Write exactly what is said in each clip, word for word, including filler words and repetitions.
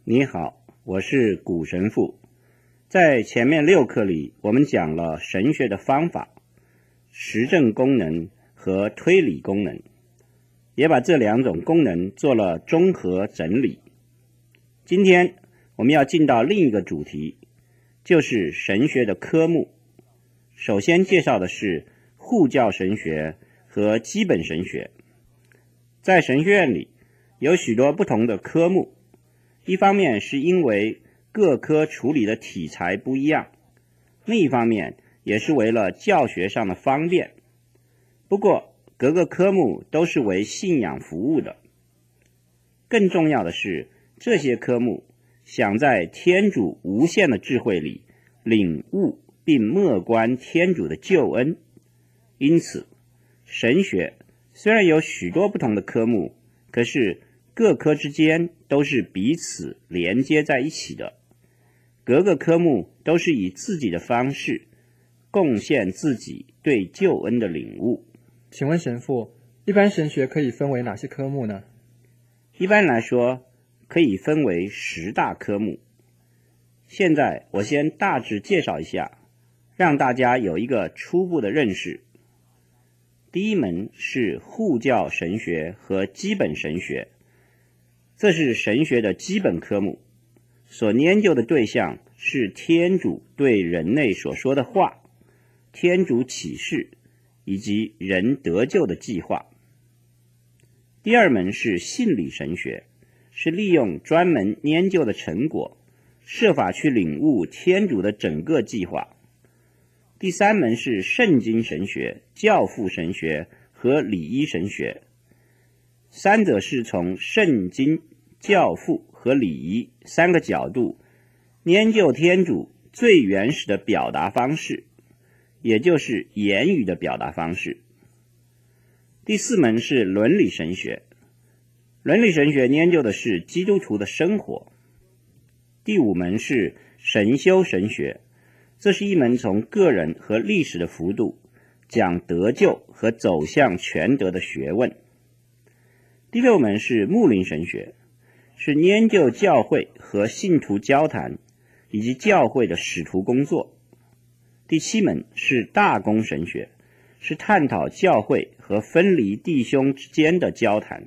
你好，我是古神父。在前面六课里，我们讲了神学的方法、实证功能和推理功能，也把这两种功能做了综合整理。今天我们要进到另一个主题，就是神学的科目。首先介绍的是护教神学和基本神学。在神学院里有许多不同的科目，一方面是因为各科处理的题材不一样，另一方面也是为了教学上的方便。不过各个科目都是为信仰服务的。更重要的是，这些科目想在天主无限的智慧里领悟并默观天主的救恩。因此神学虽然有许多不同的科目，可是各科之间都是彼此连接在一起的。各个科目都是以自己的方式贡献自己对救恩的领悟。 请问神父，一般神学可以分为哪些科目呢？ 一般来说可以分为十大科目。现在我先大致介绍一下，让大家有一个初步的认识。第一门是护教神学和基本神学，这是神学的基本科目，所研究的对象是天主对人类所说的话、天主启示以及人得救的计划。第二门是信理神学，是利用专门研究的成果，设法去领悟天主的整个计划。第三门是圣经神学、教父神学和礼仪神学，三者是从圣经、教父和礼仪三个角度研究天主最原始的表达方式，也就是言语的表达方式。第四门是伦理神学，伦理神学研究的是基督徒的生活。第五门是神修神学，这是一门从个人和历史的幅度讲得救和走向全德的学问。第六门是牧灵神学，是研究教会和信徒交谈以及教会的使徒工作。第七门是大公神学，是探讨教会和分离弟兄之间的交谈。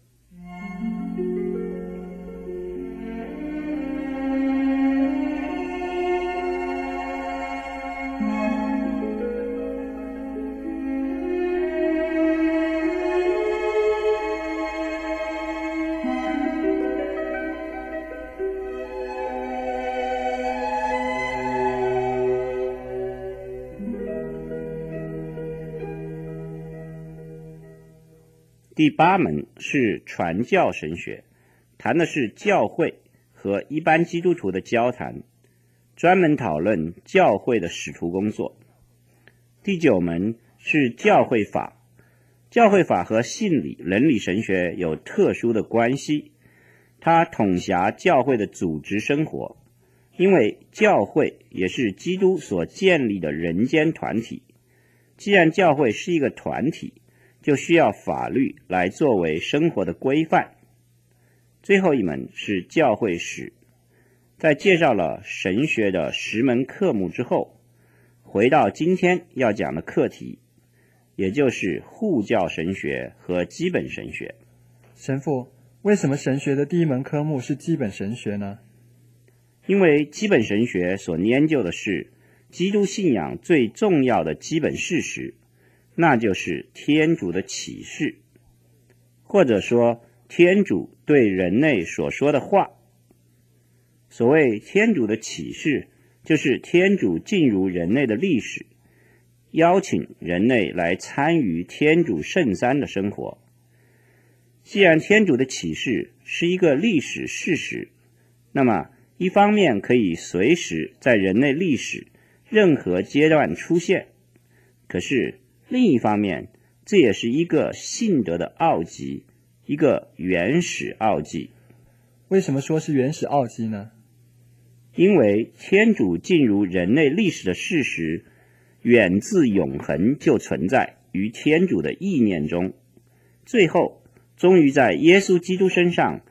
第八门是传教神学，谈的是教会和一般基督徒的交谈，专门讨论教会的使徒工作。第九门是教会法，教会法和信理、伦理神学有特殊的关系，它统辖教会的组织生活，因为教会也是基督所建立的人间团体。既然教会是一个团体，就需要法律来作为生活的规范。最后一门是教会史，在介绍了神学的十门科目之后，回到今天要讲的课题，也就是护教神学和基本神学。 神父，为什么神学的第一门科目是基本神学呢？ 因为基本神学所研究的是基督信仰最重要的基本事实，那就是天主的启示，或者说天主对人类所说的话。所谓天主的启示，就是天主进入人类的历史，邀请人类来参与天主圣三的生活。既然天主的启示是一个历史事实，那么一方面可以随时在人类历史任何阶段出现，可是另一方面，这也是一个信德的奥迹，一个原始奥迹。 为什么说是原始奥迹呢？ 因为天主进入人类历史的事实，远自永恒就存在于天主的意念中，最后终于在耶稣基督身上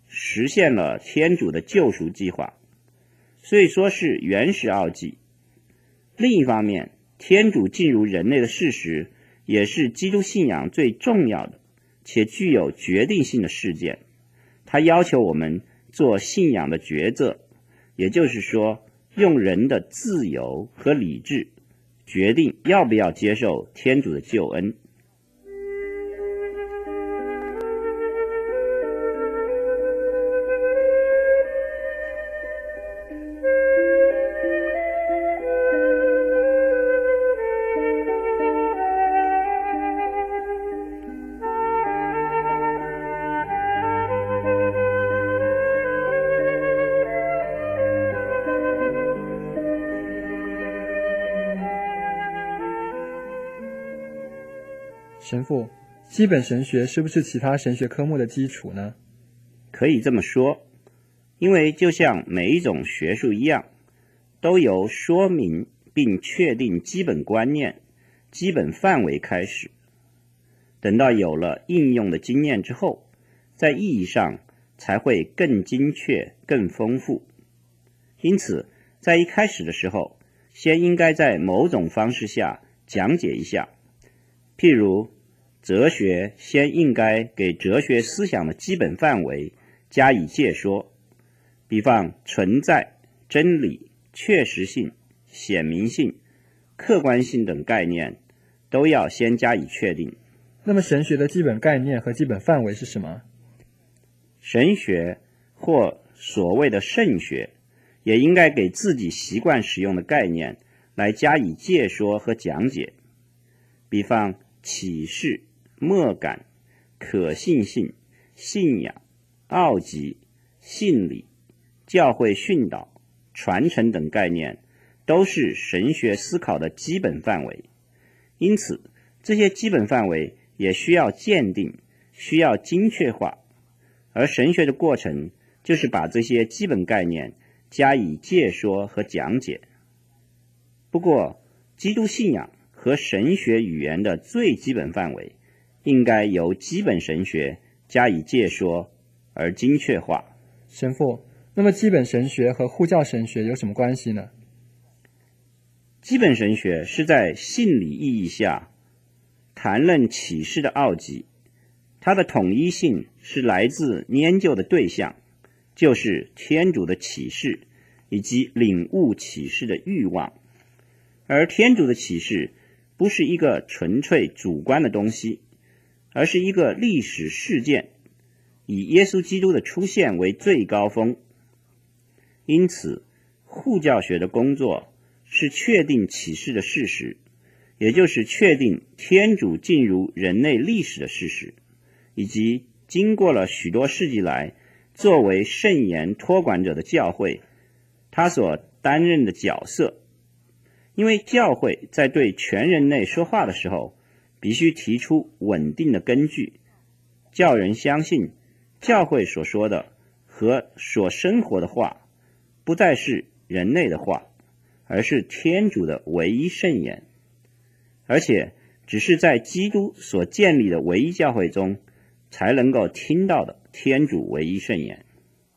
实现了天主的救赎计划，所以说是原始奥迹。另一方面，天主进入人类的事实也是基督信仰最重要的且具有决定性的事件。它要求我们做信仰的抉择，也就是说，用人的自由和理智决定要不要接受天主的救恩。 神父，基本神学是不是其他神学科目的基础呢？ 可以这么说，因为就像每一种学术一样，都由说明并确定基本观念、基本范围开始，等到有了应用的经验之后，在意义上才会更精确、更丰富。因此，在一开始的时候，先应该在某种方式下讲解一下，譬如哲学先应该给哲学思想的基本范围加以介说，比方存在、真理、确实性、显明性、客观性等概念都要先加以确定。 那么神学的基本概念和基本范围是什么？ 神学或所谓的圣学也应该给自己习惯使用的概念来加以介说和讲解，比方启示、默感、可信性、信仰、奥迹、信理、教会训导、传承等概念都是神学思考的基本范围。因此，这些基本范围也需要鉴定，需要精确化，而神学的过程就是把这些基本概念加以介说和讲解。不过，基督信仰和神学语言的最基本范围应该由基本神学加以介说而精确化。 神父，那么基本神学和护教神学有什么关系呢？ 基本神学是在信理意义下谈论启示的奥迹，它的统一性是来自研究的对象，就是天主的启示以及领悟启示的欲望。而天主的启示不是一个纯粹主观的东西，而是一个历史事件，以耶稣基督的出现为最高峰。因此，护教学的工作是确定启示的事实，也就是确定天主进入人类历史的事实，以及经过了许多世纪来作为圣言托管者的教会他所担任的角色。因为教会在对全人类说话的时候，必须提出稳定的根据，叫人相信教会所说的和所生活的话不再是人类的话，而是天主的唯一圣言，而且只是在基督所建立的唯一教会中才能够听到的天主唯一圣言。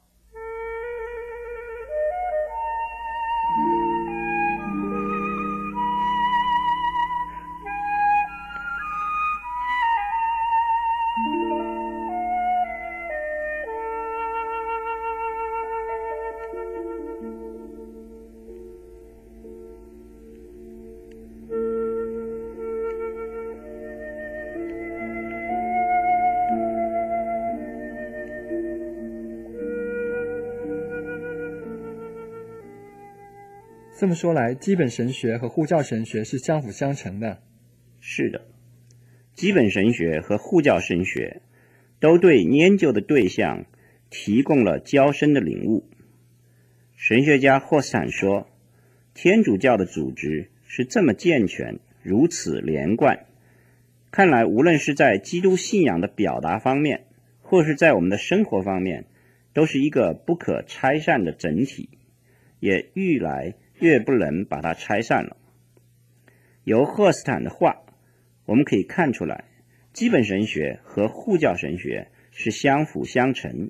这么说来，基本神学和护教神学是相辅相成的。 是的，基本神学和护教神学都对研究的对象提供了较深的领悟。神学家霍斯坦说，天主教的组织是这么健全，如此连贯，看来无论是在基督信仰的表达方面，或是在我们的生活方面，都是一个不可拆散的整体，也愈来越不能把它拆散了。由霍斯坦的话，我们可以看出来，基本神学和护教神学是相辅相成，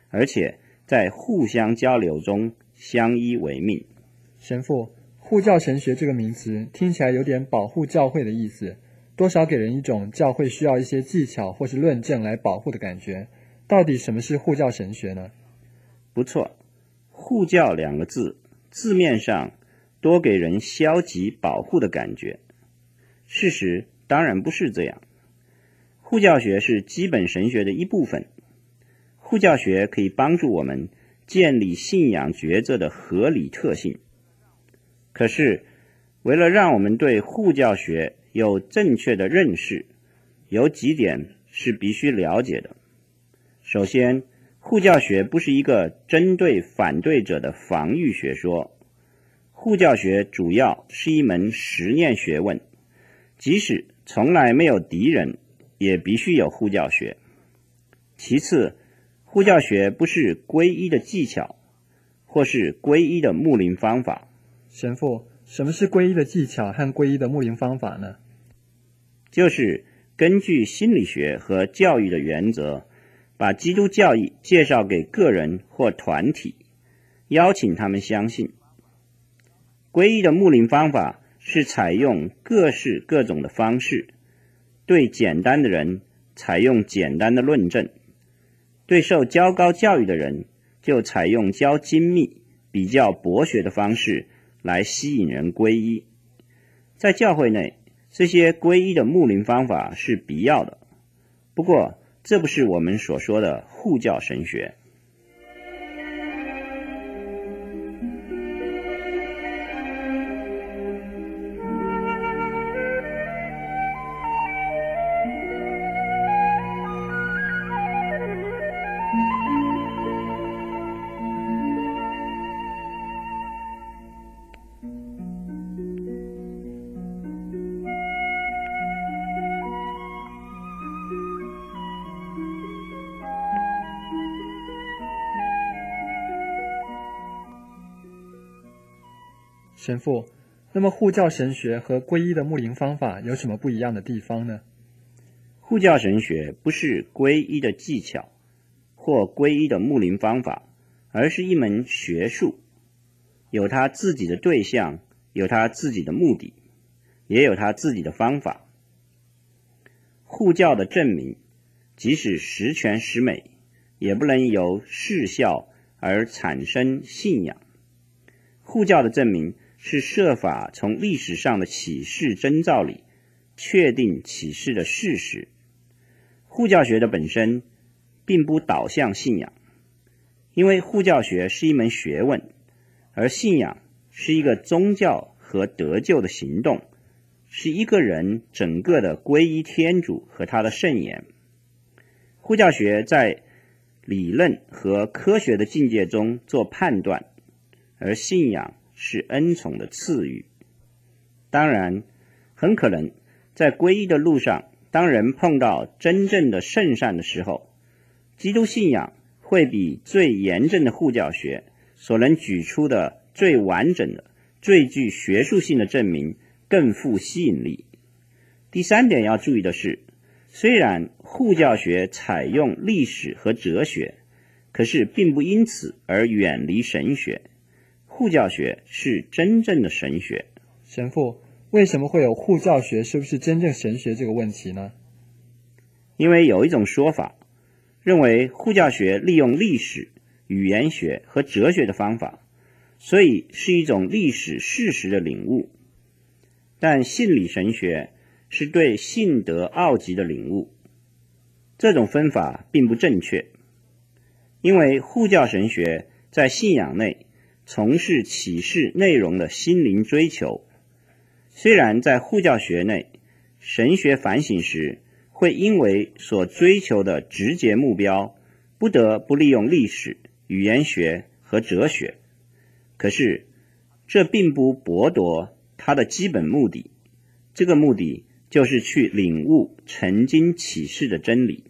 而且在互相交流中相依为命。 神父，护教神学这个名词听起来有点保护教会的意思，多少给人一种教会需要一些技巧或是论证来保护的感觉。到底什么是护教神学呢？ 不错，护教两个字字面上多给人消极保护的感觉，事实当然不是这样。护教学是基本神学的一部分，护教学可以帮助我们建立信仰抉择的合理特性。可是为了让我们对护教学有正确的认识，有几点是必须了解的。首先，护教学不是一个针对反对者的防御学说，护教学主要是一门实验学问，即使从来没有敌人，也必须有护教学。其次，护教学不是皈依的技巧，或是皈依的牧灵方法。 神父，什么是皈依的技巧和皈依的牧灵方法呢？ 就是根据心理学和教育的原则，把基督教义介绍给个人或团体，邀请他们相信。皈依的牧灵方法是采用各式各种的方式，对简单的人采用简单的论证，对受较高教育的人就采用较精密、比较博学的方式来吸引人皈依。在教会内，这些皈依的牧灵方法是必要的，不过这不是我们所说的护教神学。 神父，那么护教神学和皈依的牧灵方法有什么不一样的地方呢？ 护教神学不是皈依的技巧或皈依的牧灵方法，而是一门学术，有它自己的对象，有它自己的目的，也有它自己的方法。护教的证明，即使十全十美，也不能由视效而产生信仰。护教的证明是设法从历史上的启示征兆里确定启示的事实。护教学的本身并不导向信仰，因为护教学是一门学问，而信仰是一个宗教和得救的行动，是一个人整个的皈依天主和他的圣言。护教学在理论和科学的境界中做判断，而信仰是恩宠的赐予。当然，很可能在皈依的路上，当人碰到真正的圣善的时候，基督信仰会比最严正的护教学所能举出的最完整的、最具学术性的证明更富吸引力。第三点要注意的是，虽然护教学采用历史和哲学，可是并不因此而远离神学。护教学是真正的神学。 神父，为什么会有护教学是不是真正神学这个问题呢？ 因为有一种说法认为护教学利用历史、语言学和哲学的方法，所以是一种历史事实的领悟。但信理神学是对信德奥极的领悟，这种分法并不正确。因为护教神学在信仰内从事启示内容的心灵追求，虽然在护教学内，神学反省时会因为所追求的直接目标，不得不利用历史、语言学和哲学，可是这并不剥夺它的基本目的，这个目的就是去领悟曾经启示的真理。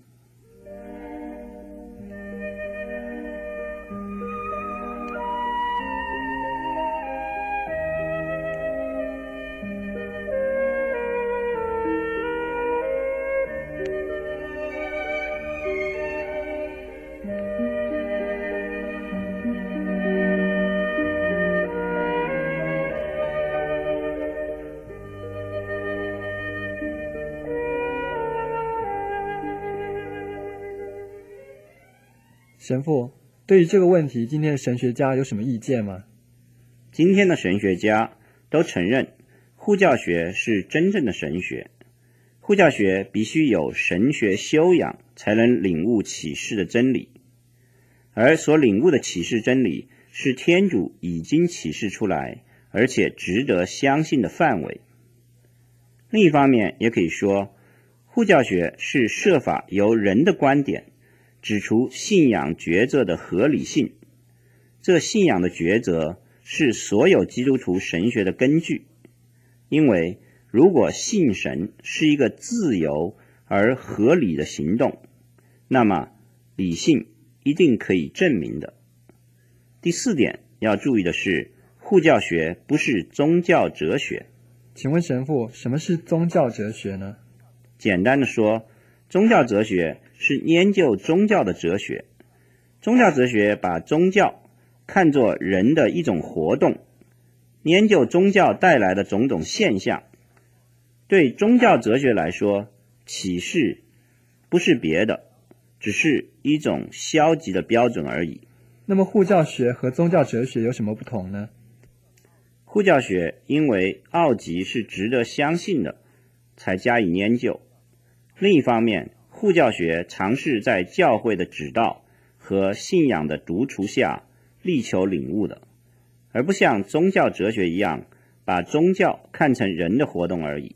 神父，对于这个问题，今天的神学家有什么意见吗？ 今天的神学家都承认护教学是真正的神学，护教学必须有神学修养才能领悟启示的真理，而所领悟的启示真理是天主已经启示出来而且值得相信的范围。另一方面也可以说，护教学是设法由人的观点指出信仰抉择的合理性，这信仰的抉择是所有基督徒神学的根据，因为如果信神是一个自由而合理的行动，那么理性一定可以证明的。第四点要注意的是，护教学不是宗教哲学。 请问神父，什么是宗教哲学呢？ 简单的说，宗教哲学是研究宗教的哲学。宗教哲学把宗教看作人的一种活动，研究宗教带来的种种现象。对宗教哲学来说，启示不是别的，只是一种消极的标准而已。 那么护教学和宗教哲学有什么不同呢？ 护教学因为奥迹是值得相信的，才加以研究。另一方面，护教学尝试在教会的指导和信仰的督促下力求领悟的，而不像宗教哲学一样把宗教看成人的活动而已。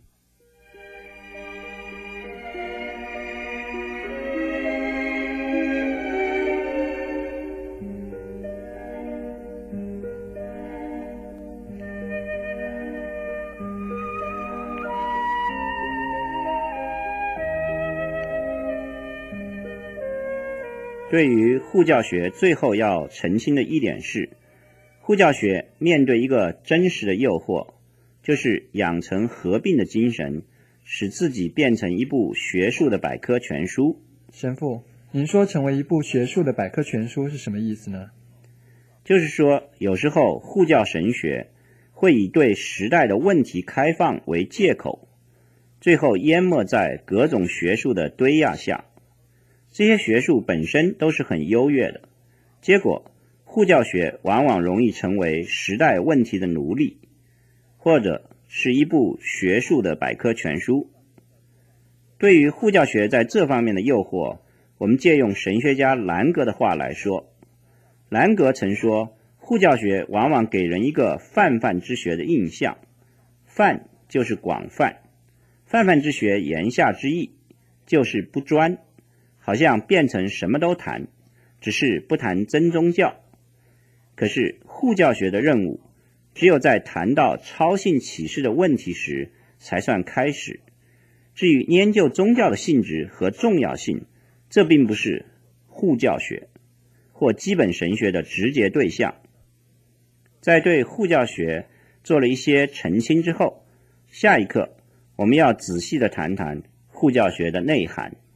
对于护教学最后要澄清的一点是，护教学面对一个真实的诱惑，就是养成合并的精神，使自己变成一部学术的百科全书。 神父，您说成为一部学术的百科全书是什么意思呢？ 就是说，有时候护教神学会以对时代的问题开放为借口，最后淹没在各种学术的堆压下。这些学术本身都是很优越的，结果护教学往往容易成为时代问题的奴隶，或者是一部学术的百科全书。对于护教学在这方面的诱惑，我们借用神学家兰格的话来说，兰格曾说，护教学往往给人一个泛泛之学的印象，泛就是广泛，泛泛之学言下之意就是不专，好像变成什么都谈，只是不谈真宗教。可是护教学的任务只有在谈到超性启示的问题时才算开始，至于研究宗教的性质和重要性，这并不是护教学或基本神学的直接对象。在对护教学做了一些澄清之后，下一课我们要仔细地谈谈护教学的内涵。